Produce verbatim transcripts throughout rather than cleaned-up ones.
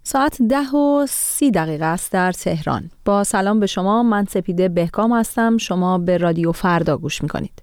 ساعت ده و سی دقیقه است در تهران. با سلام به شما، من سپیده بهکام هستم. شما به رادیو فردا گوش میکنید.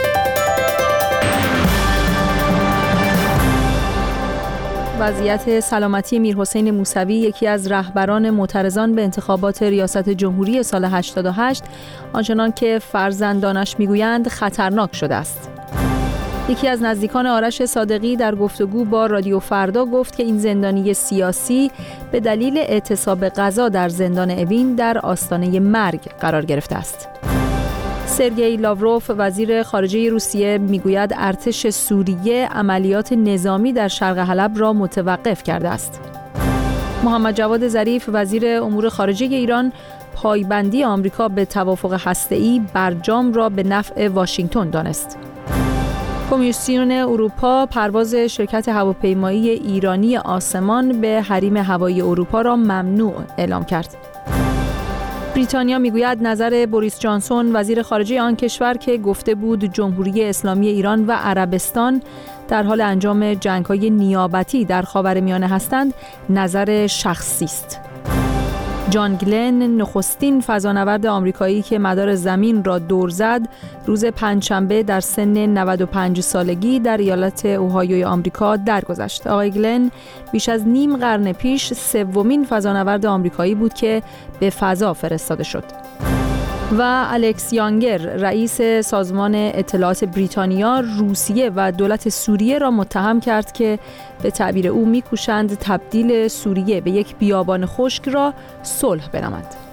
وضعیت سلامتی میرحسین موسوی، یکی از رهبران معترضان به انتخابات ریاست جمهوری سال هشتاد و هشت، آنچنان که فرزندانش میگویند خطرناک شده است. یکی از نزدیکان آرش صادقی در گفتگو با رادیو فردا گفت که این زندانی سیاسی به دلیل اعتصاب غذا در زندان اوین در آستانه مرگ قرار گرفته است. سرگئی لاوروف، وزیر خارجه روسیه، میگوید ارتش سوریه عملیات نظامی در شرق حلب را متوقف کرده است. محمد جواد ظریف، وزیر امور خارجه ایران، پایبندی آمریکا به توافق هسته‌ای برجام را به نفع واشنگتن دانست. کمیسیون اروپا پرواز شرکت هواپیمایی ایرانی آسمان به حریم هوایی اروپا را ممنوع اعلام کرد. بریتانیا میگوید نظر بوریس جانسون، وزیر خارجه آن کشور که گفته بود جمهوری اسلامی ایران و عربستان در حال انجام جنگ‌های نیابتی در خاورمیانه هستند، نظر شخصی است. جان گلن، نخستین فضانورد آمریکایی که مدار زمین را دور زد، روز پنجشنبه در سن نود و پنج سالگی در ایالت اوهایوی آمریکا درگذشت. آقای گلن بیش از نیم قرن پیش سومین فضانورد آمریکایی بود که به فضا فرستاده شد. و الکس یانگر، رئیس سازمان اطلاعات بریتانیا، روسیه و دولت سوریه را متهم کرد که به تعبیر او می‌کوشند تبدیل سوریه به یک بیابان خشک را صلح بنامند.